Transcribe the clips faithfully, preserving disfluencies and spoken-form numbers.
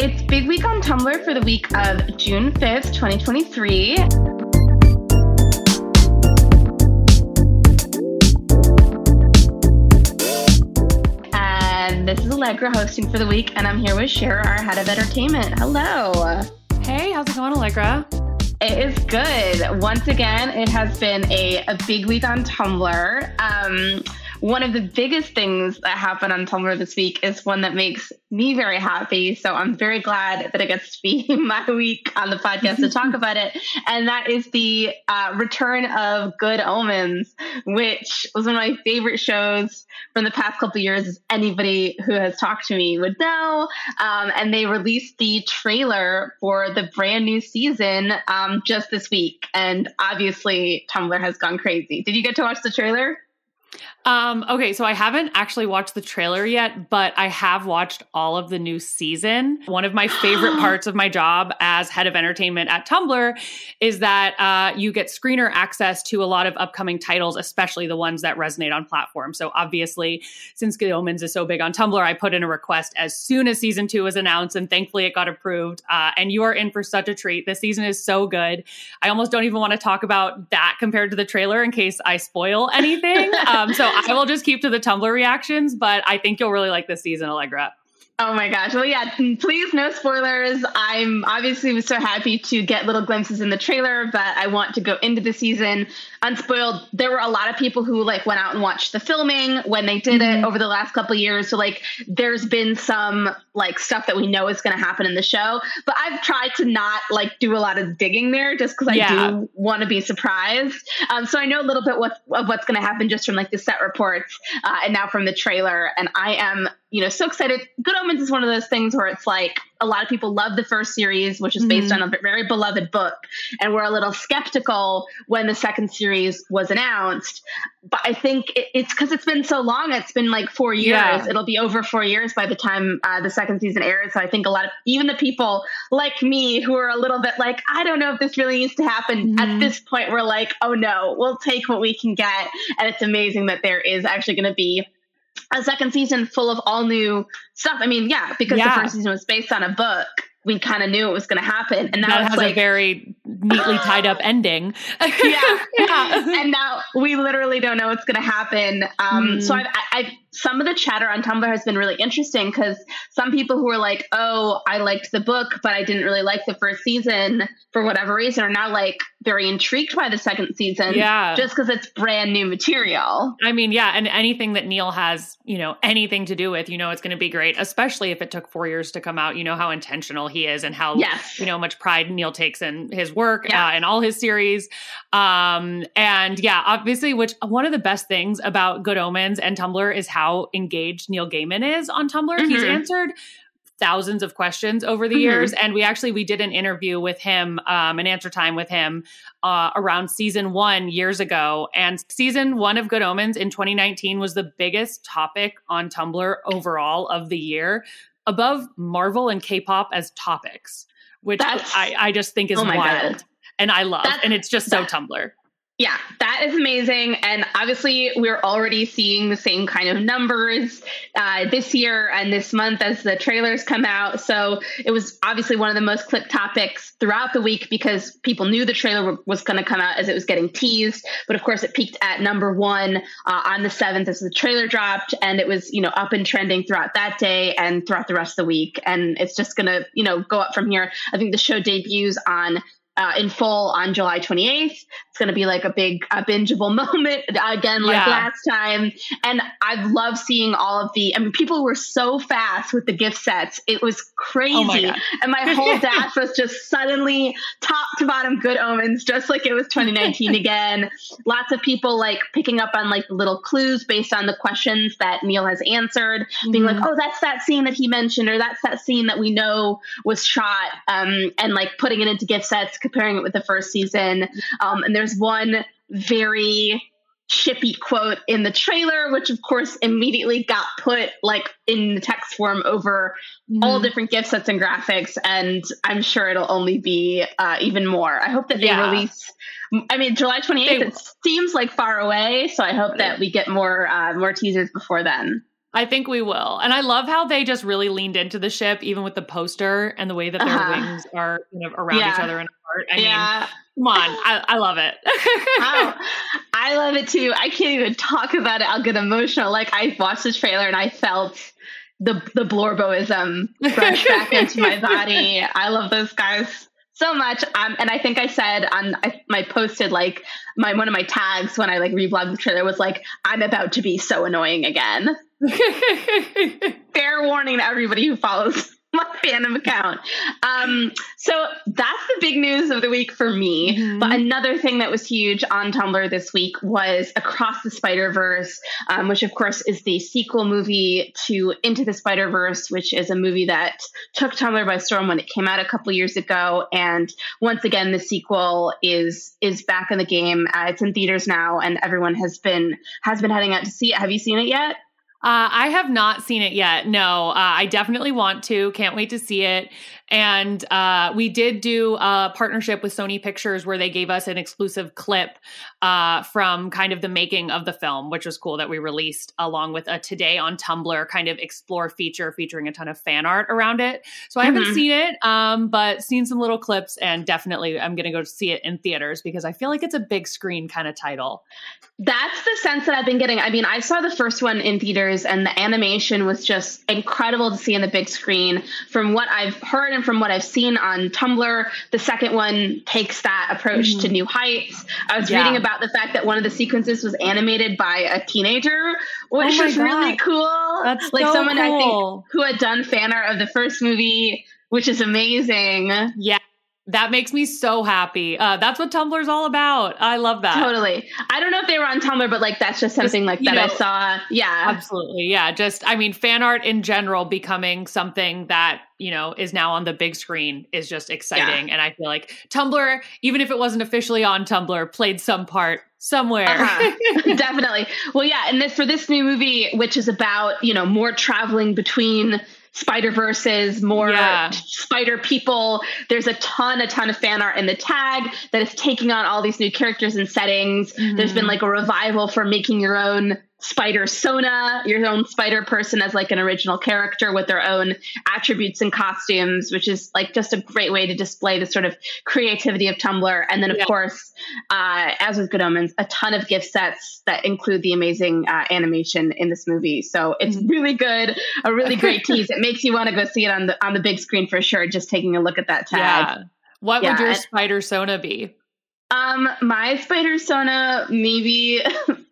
It's Big Week on Tumblr for the week of June fifth, twenty twenty-three. And this is Allegra hosting for the week, and I'm here with Shara, our head of entertainment. Hello. Hey, how's it going, Allegra? It is good. Once again, it has been a, a big week on Tumblr. Um, one of the biggest things that happened on Tumblr this week is one that makes me very happy. So I'm very glad that it gets to be my week on the podcast to talk about it. And that is the uh, return of Good Omens, which was one of my favorite shows from the past couple of years, as anybody who has talked to me would know. Um, and they released the trailer for the brand new season um, just this week. And obviously, Tumblr has gone crazy. Did you get to watch the trailer? Um, okay, so I haven't actually watched the trailer yet, but I have watched all of the new season. One of my favorite parts of my job as head of entertainment at Tumblr is that uh, you get screener access to a lot of upcoming titles, especially the ones that resonate on platforms. So obviously, since Good Omens is so big on Tumblr, I put in a request as soon as season two was announced, and thankfully it got approved. Uh, and you are in for such a treat. This season is so good. I almost don't even want to talk about that compared to the trailer in case I spoil anything. Um, so I will just keep to the Tumblr reactions, but I think you'll really like this season, Allegra. Oh my gosh. Well, yeah, please no spoilers. I'm obviously was so happy to get little glimpses in the trailer, but I want to go into the season unspoiled. There were a lot of people who like went out and watched the filming when they did mm-hmm. it over the last couple of years. So like there's been some like stuff that we know is going to happen in the show, but I've tried to not like do a lot of digging there just because I yeah. do want to be surprised. Um, so I know a little bit what, of what's going to happen just from like the set reports uh, and now from the trailer. And I am you know, so excited. Good Omens is one of those things where it's like a lot of people love the first series, which is based mm-hmm. on a very beloved book. And we're a little skeptical when the second series was announced. But I think it, it's because it's been so long. It's been like four years. Yeah. It'll be over four years by the time uh, the second season airs. So I think a lot of, even the people like me who are a little bit like, I don't know if this really needs to happen. Mm-hmm. At this point, we're like, oh no, we'll take what we can get. And it's amazing that there is actually going to be a second season full of all new stuff. I mean, yeah, because yeah. the first season was based on a book, we kind of knew it was going to happen. And now that it's has like a very neatly tied up ending. yeah, yeah. And now we literally don't know what's going to happen. Um, mm. So I've, I've, some of the chatter on Tumblr has been really interesting because some people who were like, oh, I liked the book, but I didn't really like the first season for whatever reason are now like very intrigued by the second season. Yeah. Just because it's brand new material. I mean, yeah. And anything that Neil has, you know, anything to do with, you know, it's going to be great, especially if it took four years to come out. You know how intentional he is and how, yes. you know, much pride Neil takes in his work yeah. uh, and all his series. Um, and yeah, obviously, which one of the best things about Good Omens and Tumblr is how engaged Neil Gaiman is on Tumblr. Mm-hmm. He's answered thousands of questions over the mm-hmm. years. And we actually, we did an interview with him, um, an answer time with him uh, around season one years ago. And season one of Good Omens in twenty nineteen was the biggest topic on Tumblr overall of the year, above Marvel and K-pop as topics, which I, I just think is oh wild. God. And I love, That's, and it's just so Tumblr. Yeah, that is amazing. And obviously, we're already seeing the same kind of numbers uh, this year and this month as the trailers come out. So it was obviously one of the most clicked topics throughout the week because people knew the trailer was going to come out as it was getting teased. But of course, it peaked at number one uh, on the seventh as the trailer dropped. And it was, you know, up and trending throughout that day and throughout the rest of the week. And it's just going to, you know, go up from here. I think the show debuts on Uh, in full on July twenty-eighth. It's going to be like a big a bingeable moment again, like yeah. last time. And I love seeing all of the, I mean, people were so fast with the gift sets. It was crazy. Oh my and my whole dash was just suddenly top to bottom Good Omens, just like it was twenty nineteen again. Lots of people like picking up on like little clues based on the questions that Neil has answered, mm-hmm. being like, oh, that's that scene that he mentioned, or that's that scene that we know was shot, um, and like putting it into gift sets, comparing it with the first season. Um, and there's one very shippy quote in the trailer, which of course immediately got put like in the text form over mm. all different gift sets and graphics. And I'm sure it'll only be uh, even more. I hope that they yeah. release, I mean, July twenty-eighth, they, it seems like far away. So I hope that we get more, uh, more teasers before then. I think we will. And I love how they just really leaned into the ship, even with the poster and the way that their uh-huh. wings are kind of around yeah. each other and apart. I yeah. mean, come on. I, I love it. Oh, I love it too. I can't even talk about it. I'll get emotional. Like I watched the trailer and I felt the the Blorboism rush back into my body. I love those guys so much. Um, and I think I said on I, my posted like my one of my tags when I like reblogged the trailer was like, I'm about to be so annoying again. Fair warning to everybody who follows my fandom account. Um, so that's the big news of the week for me. Mm-hmm. But another thing that was huge on Tumblr this week was Across the Spider-Verse, um, which of course is the sequel movie to Into the Spider-Verse, which is a movie that took Tumblr by storm when it came out a couple years ago. And once again, the sequel is is back in the game. Uh, it's in theaters now, and everyone has been has been heading out to see it. Have you seen it yet? Uh, I have not seen it yet. No, uh, I definitely want to. Can't wait to see it. And uh, we did do a partnership with Sony Pictures where they gave us an exclusive clip uh, from kind of the making of the film, which was cool that we released along with a Today on Tumblr kind of explore feature featuring a ton of fan art around it. So I mm-hmm. haven't seen it, um, but seen some little clips, and definitely I'm going to go see it in theaters because I feel like it's a big screen kind of title. That's the sense that I've been getting. I mean, I saw the first one in theaters and the animation was just incredible to see on the big screen. From what I've heard and from what I've seen on Tumblr, the second one takes that approach mm-hmm. to new heights. I was yeah. reading about the fact that one of the sequences was animated by a teenager, which oh was God. really cool. That's like so someone cool. I think who had done fan art of the first movie, which is amazing. Yeah. That makes me so happy. Uh, that's what Tumblr's all about. I love that. Totally. I don't know if they were on Tumblr, but like that's just something just, like that know, I saw. Yeah. Absolutely. Yeah. Just, I mean, fan art in general becoming something that, you know, is now on the big screen is just exciting. Yeah. And I feel like Tumblr, even if it wasn't officially on Tumblr, played some part somewhere. Uh-huh. Definitely. Well, yeah. And this for this new movie, which is about, you know, more traveling between Spider-Verses, more yeah. spider people. There's a ton, a ton of fan art in the tag that is taking on all these new characters and settings. Mm-hmm. There's been like a revival for making your own Spider-Sona, your own spider person as like an original character with their own attributes and costumes, which is like just a great way to display the sort of creativity of Tumblr. And then of yeah. course, uh, as with Good Omens, a ton of gift sets that include the amazing uh, animation in this movie. So it's really good, a really great tease. It makes you want to go see it on the on the big screen for sure, just taking a look at that tag. Yeah. What yeah. would your and, Spider-Sona be? Um, my Spider-Sona, maybe...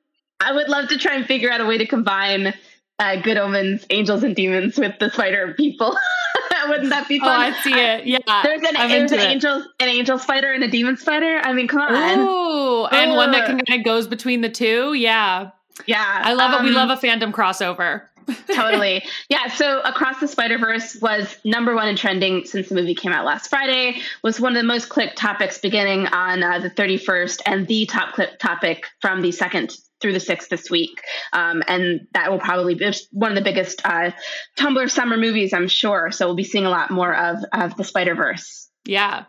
I would love to try and figure out a way to combine uh, Good Omens, Angels and Demons with the spider people. Wouldn't that be fun? Oh, I see it. Yeah. There's an, there's an angel, an angel spider and a demon spider. I mean, come on. Ooh, and Ooh. one that kind of goes between the two. Yeah. Yeah. I love um, it. We love a fandom crossover. Totally. Yeah. So Across the Spider-Verse was number one in trending since the movie came out last Friday, was one of the most clicked topics beginning on uh, the thirty-first and the top clicked topic from the second through the sixth this week. Um, and that will probably be one of the biggest uh, Tumblr summer movies, I'm sure. So we'll be seeing a lot more of, of the Spider-Verse. Yeah.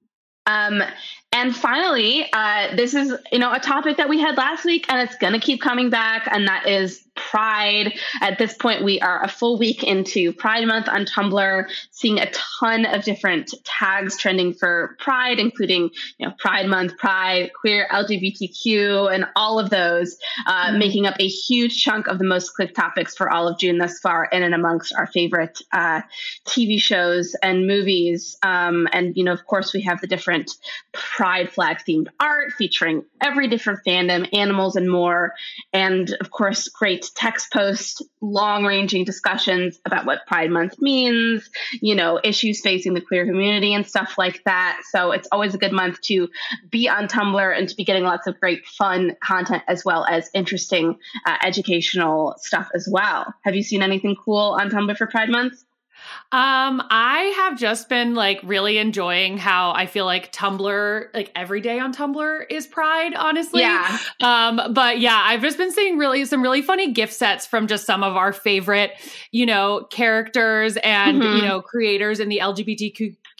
Um, and finally, uh, this is, you know, a topic that we had last week and it's going to keep coming back. And that is Pride. At this point, we are a full week into Pride Month on Tumblr, seeing a ton of different tags trending for Pride, including, you know, Pride Month, Pride, queer, L G B T Q, and all of those, uh, mm-hmm. making up a huge chunk of the most clicked topics for all of June thus far, in and amongst our favorite uh, T V shows and movies. Um, and, you know, of course, we have the different Pride flag themed art featuring every different fandom, animals, and more. And, of course, great text posts, long-ranging discussions about what Pride Month means, you know, issues facing the queer community and stuff like that. So it's always a good month to be on Tumblr and to be getting lots of great fun content as well as interesting uh, educational stuff as well. Have you seen anything cool on Tumblr for Pride Month? Um, I have just been like really enjoying how I feel like Tumblr, like every day on Tumblr is Pride, honestly. Yeah. Um, but yeah, I've just been seeing really some really funny gift sets from just some of our favorite, you know, characters and, mm-hmm. you know, creators in the L G B T Q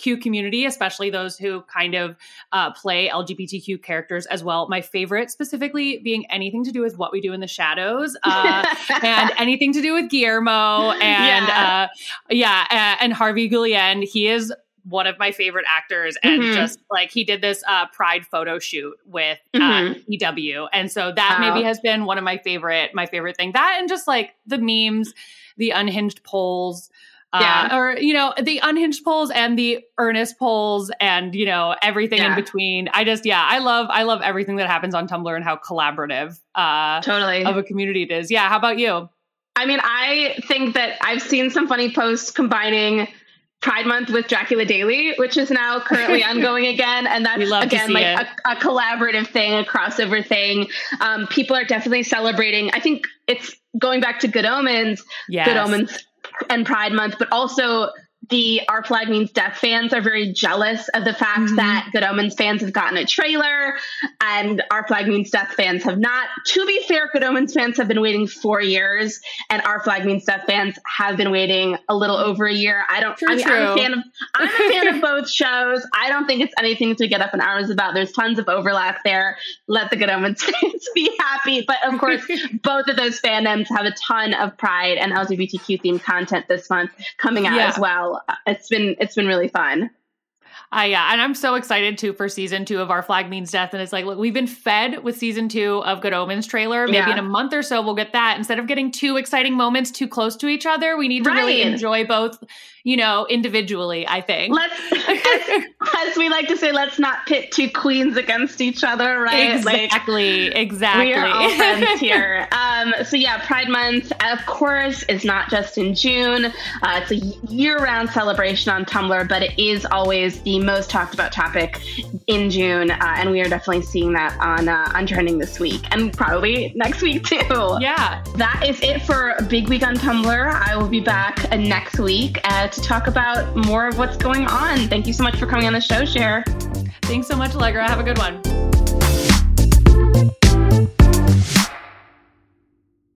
Q community, especially those who kind of uh, play L G B T Q characters as well. My favorite specifically being anything to do with What We Do in the Shadows uh, and anything to do with Guillermo and yeah, uh, yeah uh, and Harvey Guillén. He is one of my favorite actors, and mm-hmm. just like he did this uh, Pride photo shoot with mm-hmm. uh, E W, and so that wow. maybe has been one of my favorite my favorite thing. That and just like the memes, the unhinged polls, uh, yeah. or you know the unhinged polls and the earnest polls, and you know everything yeah. in between. I just yeah, I love I love everything that happens on Tumblr and how collaborative uh, totally of a community it is. Yeah, how about you? I mean, I think that I've seen some funny posts combining Pride Month with Dracula Daily, which is now currently ongoing again. And that's, again, like a, a collaborative thing, a crossover thing. Um, people are definitely celebrating. I think it's going back to Good Omens, yes. Good Omens and Pride Month, but also the Our Flag Means Death fans are very jealous of the fact mm-hmm. that Good Omens fans have gotten a trailer and Our Flag Means Death fans have not. To be fair, Good Omens fans have been waiting four years and Our Flag Means Death fans have been waiting a little over a year. I don't, true, I mean, true. I'm a fan of, I'm a fan of both shows. I don't think it's anything to get up in arms about. There's tons of overlap there. Let the Good Omens fans be happy. But of course, both of those fandoms have a ton of Pride and L G B T Q themed content this month coming out yeah. as well. It's been it's been really fun. Uh, yeah, and I'm so excited too for season two of Our Flag Means Death. And it's like, look, we've been fed with season two of Good Omens trailer. Maybe yeah. in a month or so we'll get that. Instead of getting two exciting moments too close to each other, we need to right. really enjoy both, you know, individually, I think. Let's, as, as we like to say, let's not pit two queens against each other, right? Exactly, like, exactly. We are all friends here. Um, so yeah, Pride Month, of course, is not just in June. Uh, it's a year-round celebration on Tumblr, but it is always the most talked about topic in June. Uh, and we are definitely seeing that on, uh, on Trending this week and probably next week too. Yeah. That is it for Big Week on Tumblr. I will be back uh, next week uh, to talk about more of what's going on. Thank you so much for coming on the show, Cher. Thanks so much, Allegra. Have a good one.